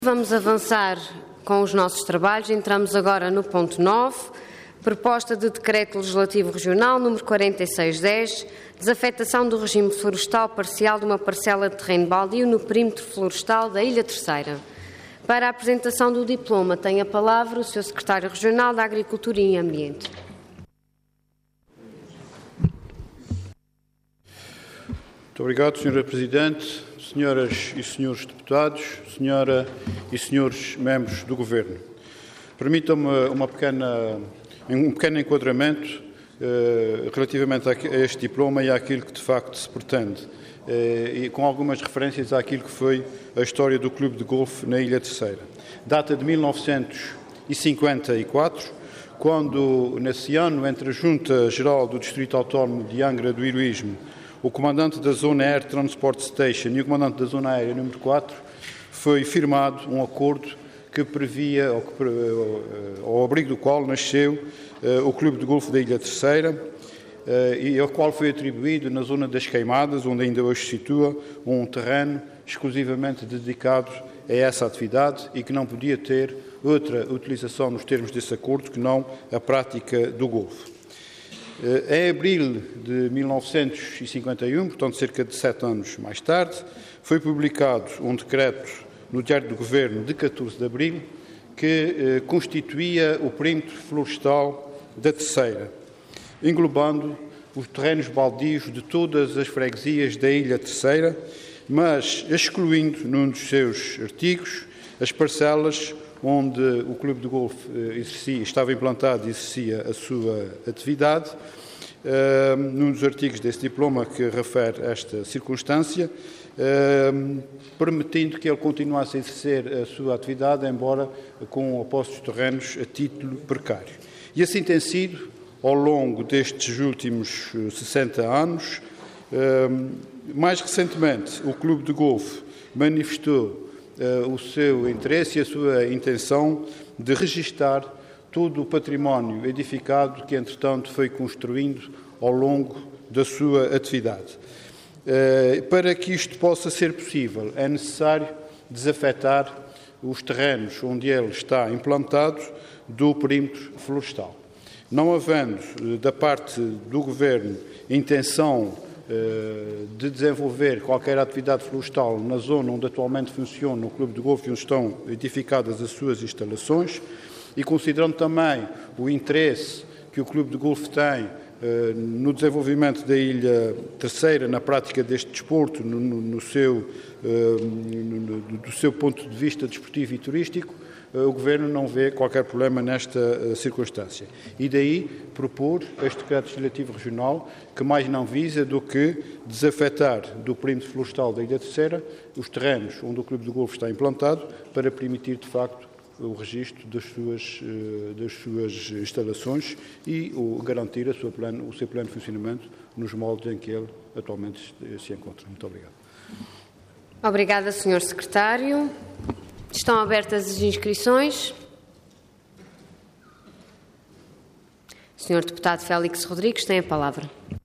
Vamos avançar com os nossos trabalhos. Entramos agora no ponto 9, proposta de decreto legislativo regional número 4610, desafetação do regime florestal parcial de uma parcela de terreno baldio no perímetro florestal da Ilha Terceira. Para a apresentação do diploma tem a palavra o Sr. Secretário Regional da Agricultura e Ambiente. Muito obrigado, Sra. Presidente, senhoras e senhores deputados, senhora e senhores membros do Governo. Permitam-me um pequeno enquadramento relativamente a este diploma e àquilo que de facto se pretende, e com algumas referências àquilo que foi a história do Clube de Golfe na Ilha Terceira. Data de 1954, quando, nesse ano, entre a Junta Geral do Distrito Autónomo de Angra do Heroísmo, o comandante da Zona Air Transport Station e o comandante da Zona Aérea número 4, foi firmado um acordo que previa, ao abrigo do qual nasceu o Clube de Golfe da Ilha Terceira, e ao qual foi atribuído, na zona das Queimadas, onde ainda hoje se situa, um terreno exclusivamente dedicado a essa atividade e que não podia ter outra utilização nos termos desse acordo que não a prática do golfe. Em abril de 1951, portanto cerca de 7 anos mais tarde, foi publicado um decreto no Diário do Governo de 14 de abril que constituía o perímetro florestal da Terceira, englobando os terrenos baldios de todas as freguesias da Ilha Terceira, mas excluindo, num dos seus artigos, as parcelas onde o Clube de Golfe estava implantado e exercia a sua atividade. Num dos artigos desse diploma que refere esta circunstância, permitindo que ele continuasse a exercer a sua atividade, embora com apostos terrenos a título precário. E assim tem sido ao longo destes últimos 60 anos. Mais recentemente, o Clube de Golfe manifestou o seu interesse e a sua intenção de registar todo o património edificado que, entretanto, foi construindo ao longo da sua atividade. Para que isto possa ser possível, é necessário desafetar os terrenos onde ele está implantado do perímetro florestal. Não havendo, da parte do Governo, intenção de desenvolver qualquer atividade florestal na zona onde atualmente funciona o Clube de Golfe e onde estão edificadas as suas instalações, e considerando também o interesse que o Clube de Golfe tem no desenvolvimento da Ilha Terceira, na prática deste desporto, do seu ponto de vista desportivo e turístico, o Governo não vê qualquer problema nesta circunstância. E daí propor este decreto legislativo regional, que mais não visa do que desafetar do perímetro florestal da Ilha Terceira os terrenos onde o Clube de Golfe está implantado, para permitir, de facto, o registro das suas instalações e garantir o seu plano de funcionamento nos moldes em que ele atualmente se encontra. Muito obrigado. Obrigada, Sr. Secretário. Estão abertas as inscrições. Sr. Deputado Félix Rodrigues tem a palavra.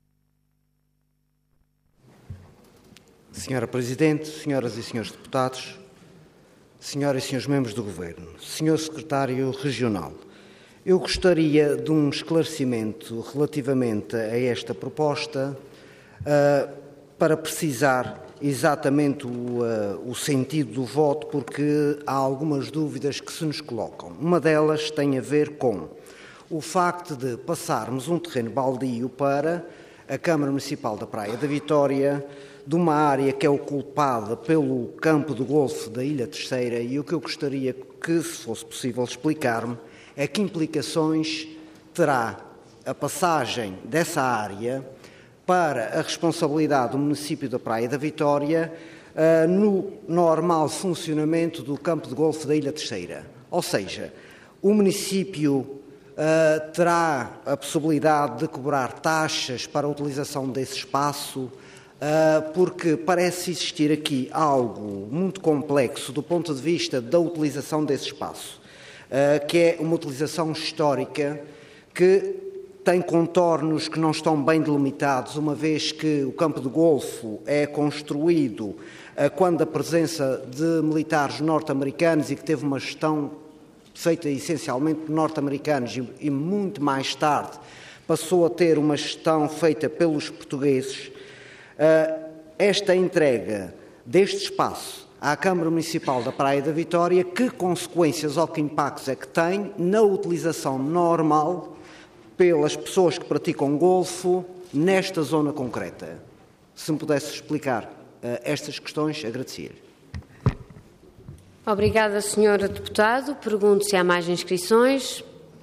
Senhora Presidente, senhoras e senhores deputados, senhoras e senhores membros do Governo, Senhor Secretário Regional, eu gostaria de um esclarecimento relativamente a esta proposta para precisar exatamente o sentido do voto, porque há algumas dúvidas que se nos colocam. Uma delas tem a ver com o facto de passarmos um terreno baldio para a Câmara Municipal da Praia da Vitória, de uma área que é ocupada pelo campo de golfe da Ilha Terceira, e o que eu gostaria que, se fosse possível explicar-me, é que implicações terá a passagem dessa área para a responsabilidade do município da Praia da Vitória no normal funcionamento do campo de golfe da Ilha Terceira. Ou seja, o município terá a possibilidade de cobrar taxas para a utilização desse espaço, porque parece existir aqui algo muito complexo do ponto de vista da utilização desse espaço, que é uma utilização histórica que tem contornos que não estão bem delimitados, uma vez que o campo de golfo é construído quando a presença de militares norte-americanos e que teve uma gestão feita essencialmente por norte-americanos e muito mais tarde passou a ter uma gestão feita pelos portugueses. Esta entrega deste espaço à Câmara Municipal da Praia da Vitória, que consequências ou que impactos é que tem na utilização normal pelas pessoas que praticam golfo nesta zona concreta? Se me pudesse explicar estas questões, agradecia-lhe. Obrigada, Sr. Deputado. Pergunto se há mais inscrições.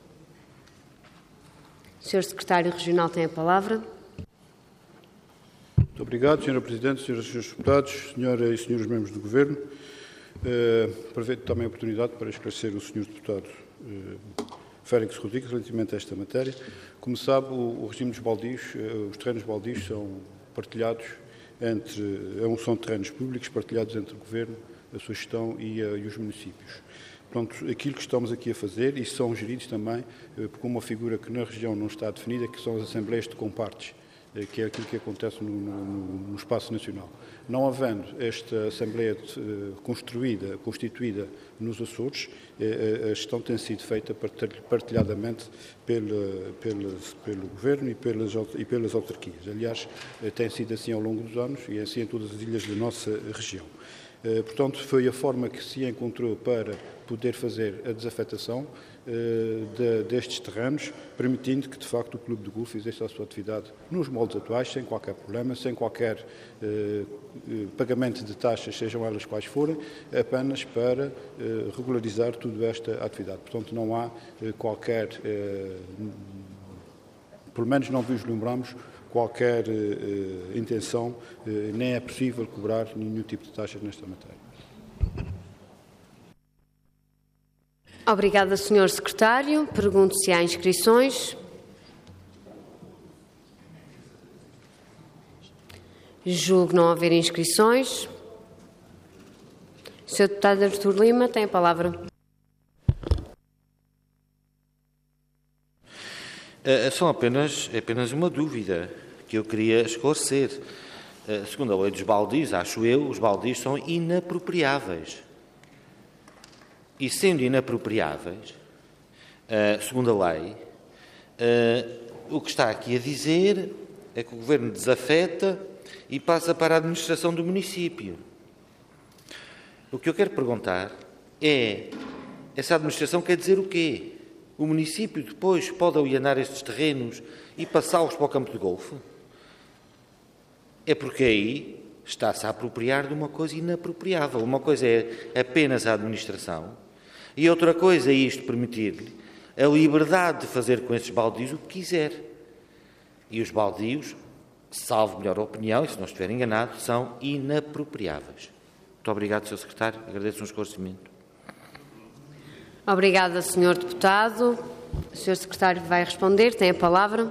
O Sr. Secretário Regional tem a palavra. Muito obrigado, Sra. Presidente, Sras. e Srs. Deputados, Senhoras e Senhores Membros do Governo. Aproveito também a oportunidade para esclarecer o Sr. Deputado Félix Rodrigues relativamente a esta matéria. Como sabe, o regime dos baldios, os terrenos baldios são partilhados são terrenos públicos partilhados entre o Governo, a sua gestão e os municípios. Portanto, aquilo que estamos aqui a fazer, e são geridos também por uma figura que na região não está definida, que são as assembleias de compartes, que é aquilo que acontece no espaço nacional. Não havendo esta Assembleia constituída nos Açores, a gestão tem sido feita partilhadamente pelo Governo e pelas autarquias. Aliás, tem sido assim ao longo dos anos e assim em todas as ilhas da nossa região. Portanto, foi a forma que se encontrou para poder fazer a desafetação destes terrenos, permitindo que, de facto, o Clube de Golfe fizesse a sua atividade nos moldes atuais, sem qualquer problema, sem qualquer pagamento de taxas, sejam elas quais forem, apenas para regularizar toda esta atividade. Portanto, não há qualquer, pelo menos não vislumbramos qualquer intenção, nem é possível cobrar nenhum tipo de taxas nesta matéria. Obrigada, Sr. Secretário. Pergunto se há inscrições. Julgo não haver inscrições. Sr. Deputado Artur Lima tem a palavra. São apenas uma dúvida que eu queria esclarecer. Segundo a lei dos baldios, acho eu, os baldios são inapropriáveis. E sendo inapropriáveis, segundo a lei, o que está aqui a dizer é que o Governo desafeta e passa para a administração do município. O que eu quero perguntar é, essa administração quer dizer o quê? O município depois pode alienar estes terrenos e passá-los para o campo de golfe? É porque aí está-se a apropriar de uma coisa inapropriável. Uma coisa é apenas a administração e outra coisa é isto permitir-lhe a liberdade de fazer com esses baldios o que quiser. E os baldios, salvo melhor opinião, e se não estiver enganado, são inapropriáveis. Muito obrigado, Sr. Secretário. Agradeço um esclarecimento. Obrigada, Sr. Deputado. O Sr. Secretário vai responder. Tem a palavra.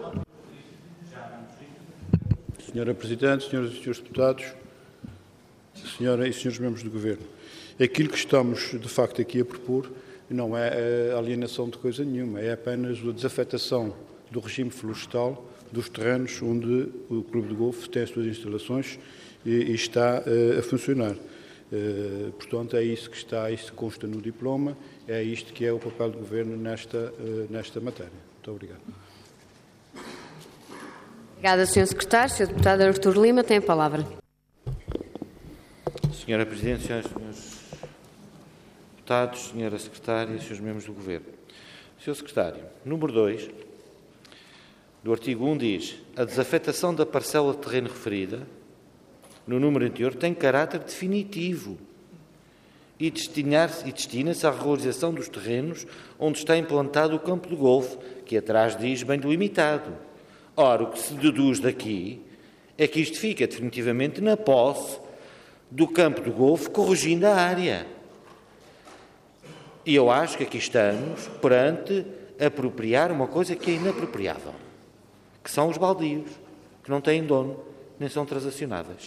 Senhora Presidente, Senhoras e Senhores Deputados, Senhoras e Senhores Membros do Governo, aquilo que estamos, de facto, aqui a propor não é a alienação de coisa nenhuma, é apenas a desafetação do regime florestal dos terrenos onde o Clube de Golfe tem as suas instalações e está a funcionar. Portanto, é isso que está, isso que consta no diploma, é isto que é o papel do Governo nesta matéria. Muito obrigado. Obrigada, Sr. Secretário. Sr. Deputado Artur Lima tem a palavra. Senhora Presidente, Senhoras e Senhores Deputados, Senhora Secretária e Senhores Membros do Governo. Sr. Secretário, número 2 do artigo 1 diz: a desafetação da parcela de terreno referida no número anterior tem caráter definitivo e destina-se à regularização dos terrenos onde está implantado o campo de golfe, que atrás diz bem delimitado. Ora, o que se deduz daqui é que isto fica definitivamente na posse do campo de golfe, corrigindo a área. E eu acho que aqui estamos perante apropriar uma coisa que é inapropriável, que são os baldios, que não têm dono, nem são transacionáveis.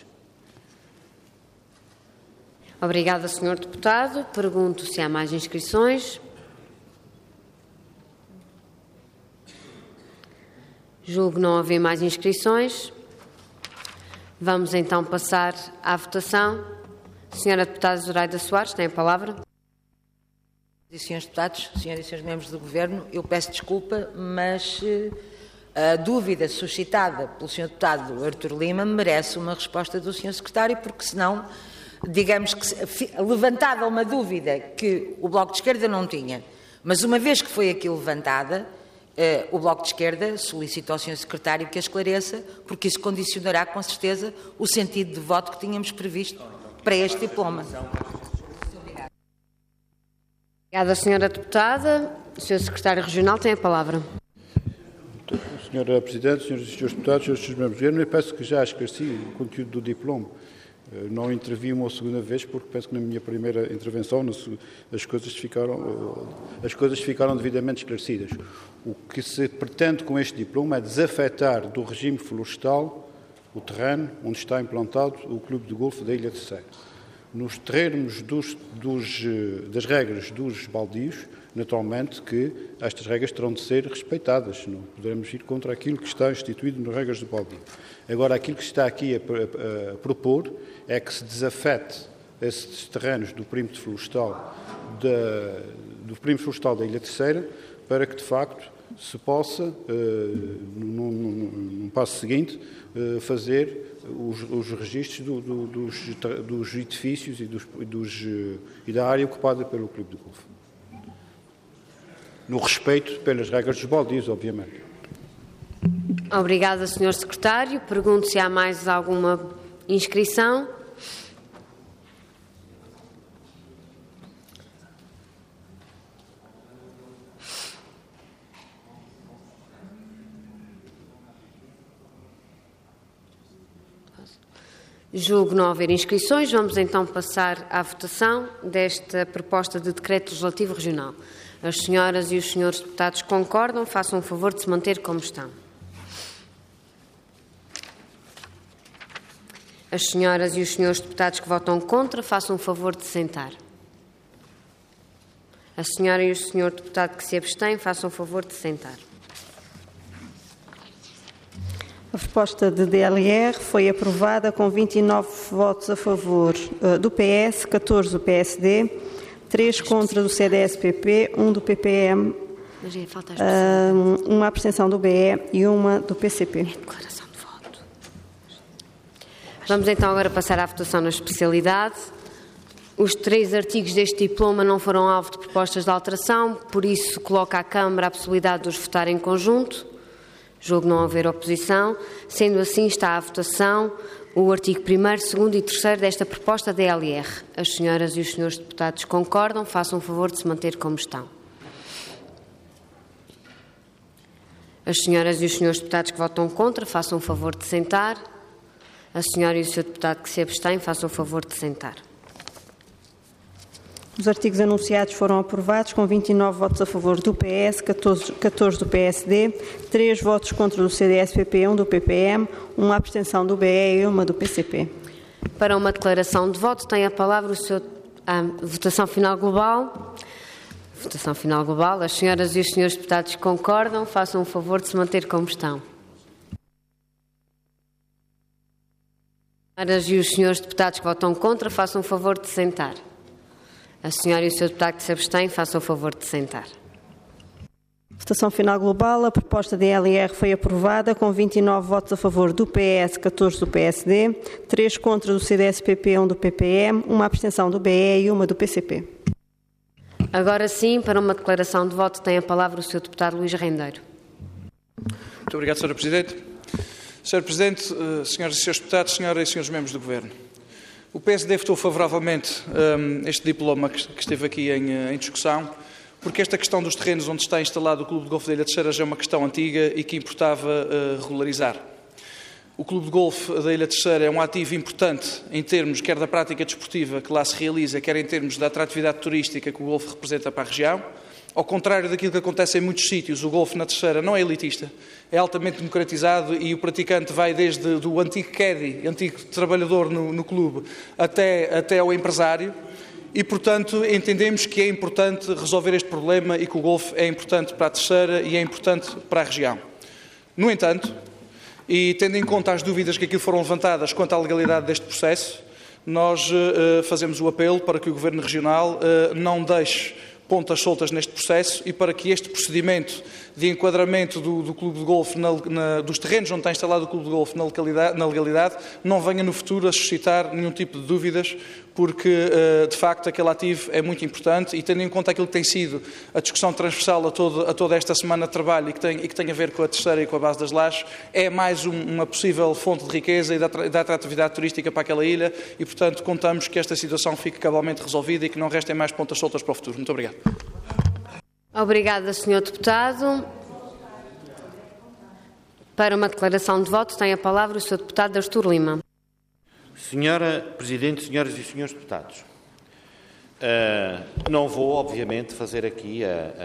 Obrigada, Sr. Deputado. Pergunto se há mais inscrições. Julgo não haver mais inscrições. Vamos então passar à votação. Senhora Deputada Zoraida Soares, tem a palavra. Senhores Deputados, Senhoras e Senhores Membros do Governo, eu peço desculpa, mas a dúvida suscitada pelo Sr. Deputado Artur Lima merece uma resposta do Sr. Secretário, porque senão, digamos que levantada uma dúvida que o Bloco de Esquerda não tinha, mas uma vez que foi aqui levantada, o Bloco de Esquerda solicita ao Sr. Secretário que a esclareça, porque isso condicionará com certeza o sentido de voto que tínhamos previsto para este diploma. Obrigada, Senhora Deputada. O Sr. Secretário Regional tem a palavra. Senhora Presidente, Senhoras e Senhores Deputados, Senhores e Senhores Membros do Governo, eu penso que já esclareci o conteúdo do diploma. Não intervi uma segunda vez, porque penso que na minha primeira intervenção as coisas ficaram devidamente esclarecidas. O que se pretende com este diploma é desafetar do regime florestal o terreno onde está implantado o Clube de Golfe da Ilha Terceira. Nos termos das regras dos baldios, naturalmente que estas regras terão de ser respeitadas, não poderemos ir contra aquilo que está instituído nas regras do baldio. Agora, aquilo que se está aqui a propor é que se desafete esses terrenos do perímetro florestal da Ilha Terceira, para que, de facto, se possa, num passo seguinte, fazer os registros dos edifícios e da área ocupada pelo Clube de Golfe. No respeito pelas regras dos baldios, obviamente. Obrigada, Sr. Secretário. Pergunto se há mais alguma inscrição. Julgo não haver inscrições. Vamos então passar à votação desta proposta de decreto legislativo regional. As senhoras e os senhores deputados concordam? Façam o favor de se manter como estão. As senhoras e os senhores deputados que votam contra, façam o favor de se sentar. A senhora e o senhor deputado que se abstém, façam o favor de se sentar. A proposta de DLR foi aprovada com 29 votos a favor do PS, 14 do PSD, 3 contra do CDS-PP, 1 do PPM, uma abstenção do BE e uma do PCP. Declaração de voto. Vamos então agora passar à votação na especialidade. Os 3 artigos deste diploma não foram alvo de propostas de alteração, por isso coloca à Câmara a possibilidade de os votar em conjunto. Julgo não haver oposição. Sendo assim, está à votação o artigo 1º, 2º e 3º desta proposta da DLR. As senhoras e os senhores deputados concordam? Façam o favor de se manter como estão. As senhoras e os senhores deputados que votam contra, façam o favor de sentar. A senhora e o senhor deputado que se abstém, façam o favor de sentar. Os artigos anunciados foram aprovados com 29 votos a favor do PS, 14 do PSD, 3 votos contra do CDS-PP, 1 do PPM, uma abstenção do BE e uma do PCP. Para uma declaração de voto, tem a palavra o senhor... votação final global. Votação final global. As senhoras e os senhores deputados concordam? Façam o favor de se manter como estão. As senhoras e os senhores deputados que votam contra, façam o favor de sentar. A senhora e o senhor deputado que se abstém, façam o favor de sentar. Votação final global. A proposta da DLR foi aprovada com 29 votos a favor do PS, 14 do PSD, 3 contra do CDS-PP, 1 do PPM, uma abstenção do BE e uma do PCP. Agora sim, para uma declaração de voto, tem a palavra o senhor deputado Luís Rendeiro. Muito obrigado, Sra. Presidente. Sr. Presidente, senhoras e senhores deputados, senhoras e senhores membros do Governo. O PSD votou favoravelmente este diploma que esteve aqui em discussão, porque esta questão dos terrenos onde está instalado o Clube de Golfe da Ilha Terceira já é uma questão antiga e que importava regularizar. O Clube de Golfe da Ilha Terceira é um ativo importante em termos quer da prática desportiva que lá se realiza, quer em termos da atratividade turística que o golfe representa para a região. Ao contrário daquilo que acontece em muitos sítios, o golfe na Terceira não é elitista, é altamente democratizado e o praticante vai desde o antigo caddy, antigo trabalhador no clube, até ao empresário e, portanto, entendemos que é importante resolver este problema e que o golfe é importante para a Terceira e é importante para a região. No entanto, e tendo em conta as dúvidas que aqui foram levantadas quanto à legalidade deste processo, nós fazemos o apelo para que o Governo Regional não deixe pontas soltas neste processo e para que este procedimento de enquadramento do Clube de Golfe, dos terrenos onde está instalado o Clube de Golfe na legalidade, não venha no futuro a suscitar nenhum tipo de dúvidas, porque, de facto, aquele ativo é muito importante e, tendo em conta aquilo que tem sido a discussão transversal a toda esta semana de trabalho e que tem a ver com a terceira e com a base das lajes, é mais uma possível fonte de riqueza e de atratividade turística para aquela ilha e, portanto, contamos que esta situação fique cabalmente resolvida e que não restem mais pontas soltas para o futuro. Muito obrigado. Obrigada, Sr. Deputado. Para uma declaração de voto, tem a palavra o Sr. Deputado Artur Lima. Senhora Presidente, senhoras e senhores deputados, não vou, obviamente, fazer aqui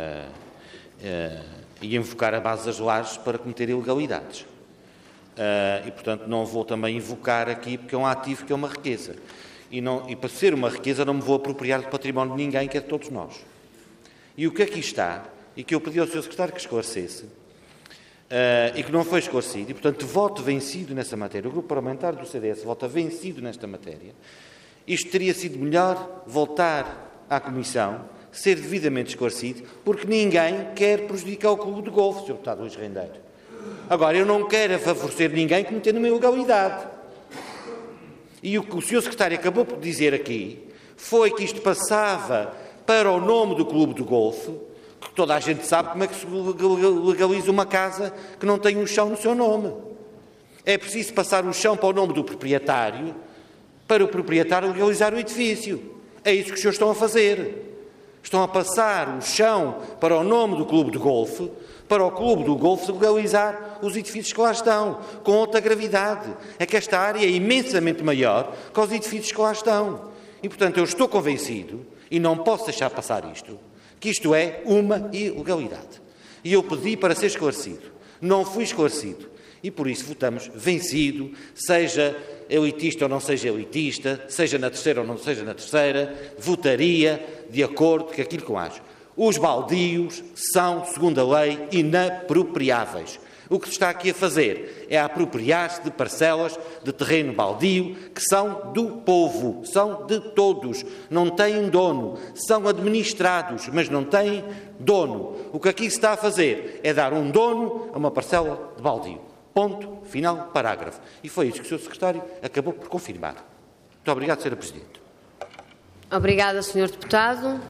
e invocar a base das lajes para cometer ilegalidades. E, portanto, não vou também invocar aqui, porque é um ativo que é uma riqueza. E para ser uma riqueza não me vou apropriar do património de ninguém, que é de todos nós. E o que aqui está, e que eu pedi ao Sr. Secretário que esclarecesse, e que não foi esclarecido, e, portanto, voto vencido nessa matéria. O Grupo Parlamentar do CDS vota vencido nesta matéria. Isto teria sido melhor voltar à Comissão, ser devidamente esclarecido, porque ninguém quer prejudicar o Clube de Golfe, Sr. Deputado Luís Rendeiro. Agora, eu não quero favorecer ninguém cometendo uma ilegalidade. E o que o Sr. Secretário acabou por dizer aqui foi que isto passava para o nome do Clube de Golfe, que toda a gente sabe como é que se legaliza uma casa que não tem um chão no seu nome. É preciso passar o chão para o nome do proprietário, para o proprietário legalizar o edifício. É isso que os senhores estão a fazer. Estão a passar o chão para o nome do Clube de Golfe, para o Clube do Golfe legalizar os edifícios que lá estão, com outra gravidade. É que esta área é imensamente maior que os edifícios que lá estão. E, portanto, eu estou convencido, e não posso deixar passar isto, que isto é uma ilegalidade. E eu pedi para ser esclarecido. Não fui esclarecido. E por isso votamos vencido, seja elitista ou não seja elitista, seja na terceira ou não seja na terceira, votaria de acordo com aquilo que eu acho. Os baldios são, segundo a lei, inapropriáveis. O que se está aqui a fazer é apropriar-se de parcelas de terreno baldio que são do povo, são de todos, não têm dono, são administrados, mas não têm dono. O que aqui se está a fazer é dar um dono a uma parcela de baldio. Ponto, final, parágrafo. E foi isso que o Sr. Secretário acabou por confirmar. Muito obrigado, Sra. Presidente. Obrigada, Sr. Deputado.